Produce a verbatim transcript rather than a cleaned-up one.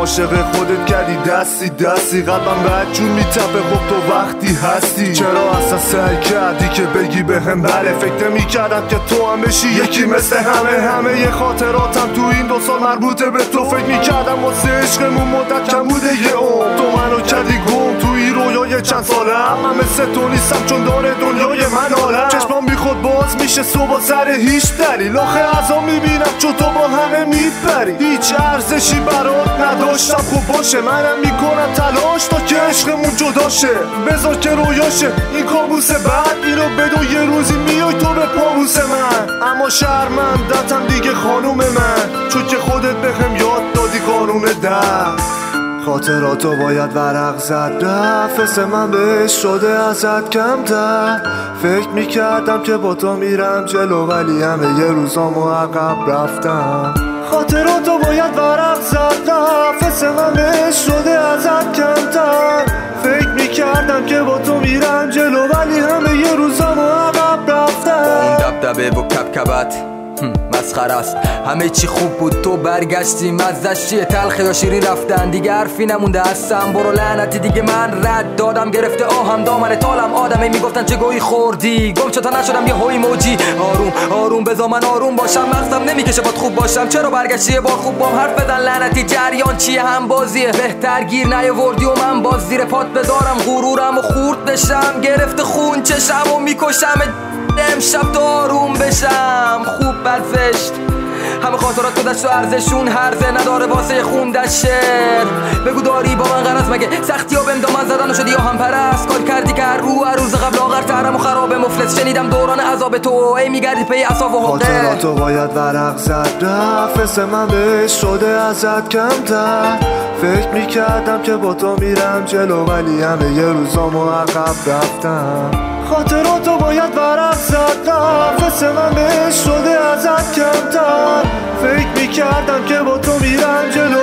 عاشق خودت کردی دستی دستی، قلبم بد جون میتپه خب تو وقتی هستی. چرا اصلا سعی کردی که بگی بهم بله؟ فکر نمی‌کردم که تو هم بشی یکی مثل همه. همه ی خاطراتم تو این دو سال مربوطه به تو. فکر می‌کردم واسه عشقمون مدت کم بوده یه عمر، تو منو کردی گم توی رویای چند سالم. من مثل تو نیستم چون داره دنیای من عالم. چشمام بی خود باز میشه صبح سر هیچ دلیل، آخه ازا میبینم چون تو با همه میپری. هیچ ارزشی برات نداشتم خوب باشه، منم میکنم تلاش تا که عشقمون جدا شه. بذار که رویاشه این کابوس بعد، اینو بدون یه روزی میای تو به پابوس من. اما شرمندتم دیگه خانوم من، چون که خودت بهم یاد دادی قانون ده. خاطراتو باید ورق زد، نفس من بهش شده ازت کمتر. فکر میکردم که با تو میرم جلو ولی همه یه روزامو عقب رفتم. خاطراتو باید ورق زد، نفس من بهش شده ازت کمتر. فکر میکردم که با تو میرم جلو ولی همه یه روزامو عقب رفتم. با اون دبدبه و کبکبت مسخره است، همه چی خوب بود تو برگشتی، مزدش چیه؟ تلخ یا شیرین رفتن، دیگه حرفی نمونده هستم. برو لعنتی دیگه من رد دادم، گرفته آهم دامن تالم. آدمی میگفتن چه گویی خوردی، گم چطور نشدم یه هوی موجی. آروم آروم بذار من آروم باشم، مغزم نمیکشه باد خوب باشم. چرا برگشتی یه بار خوب بام حرف بزن لعنتی، جریان چیه هم بازیه؟ بهتر گیر نیاوردی و من باز زیر پات بذارم غرورم و خورد بشم. گرفته خون چشم و میکشم امشب تو آروم بشم. خوب بد زشت همه خاطرات گذشت و ارزشون هرزه نداره واسه خوندن شعر. بگو داری با من غرض مگه سختی ها بهم دامن زدن و شدی یا هم پرست؟ کار کردی که هر رو هر روز قبل آخر ترم و خراب مفلس. شنیدم دوران عذاب تو ای میگردی پی اصاف و حقه. خاطراتو باید ورق زد، نفس من بهش شده ازت کمتر. فکر میکردم که با تو میرم جلو ولی همه یه روزامو عقب رفتم. خاطراتو باید ورق زد، نفس من بهش شده ازت کمتر. فکر میکردم که با تو میرم جلو